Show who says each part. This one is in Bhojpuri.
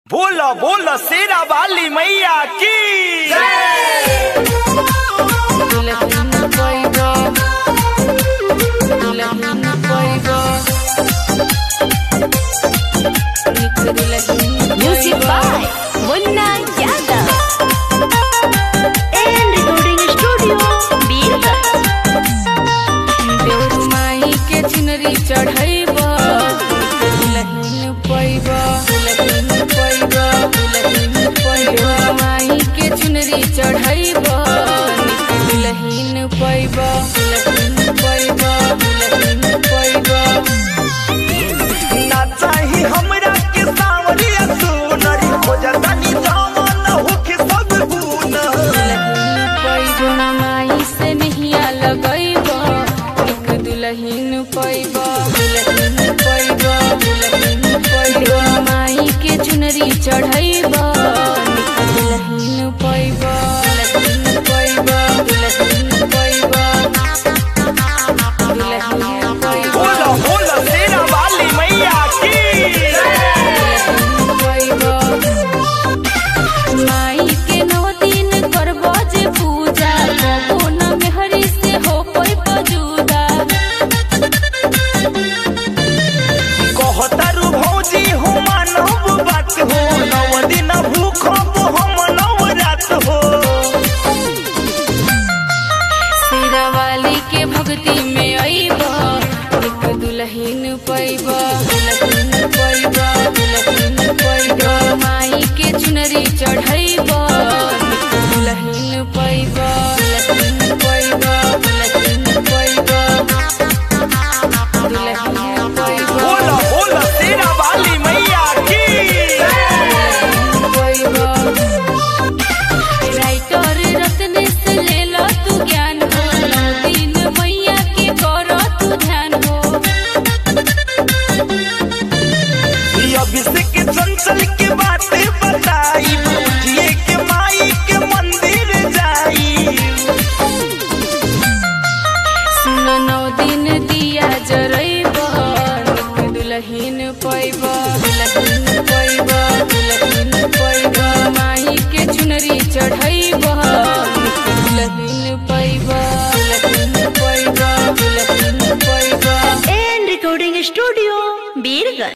Speaker 1: बोला बोला शेरा वाली मैया की
Speaker 2: Music by Munna Yadav and recording studio Birgat.
Speaker 3: देवरू माई के चुनरी चढ़ैबा दुल्हन पैबा माई के चुनरी चढ़ैबा दुल्हन पैबा
Speaker 1: ना चाही हमरा के सावरिया सुनरी हो जानी जवान होके सब गुण
Speaker 3: पैबा माई से नहिया लगैबा एक दुल्हन पैबा माई के चुनरी चढ़ैबा दुल्हन पैबा
Speaker 1: बोला बोला शेरा वाली मैया की
Speaker 3: माई के 9 दिन करबो जे पूजा कबो न मेहरी से हो कोई बजूदा
Speaker 1: कहतारू भौजी हो मानव बात हो 9 दिन भूखब हम 9 रात हो
Speaker 3: शेरा वाली के भक्ति में अइबा एक दुल्हन पैबा माई के चुनरी चढ़ैबा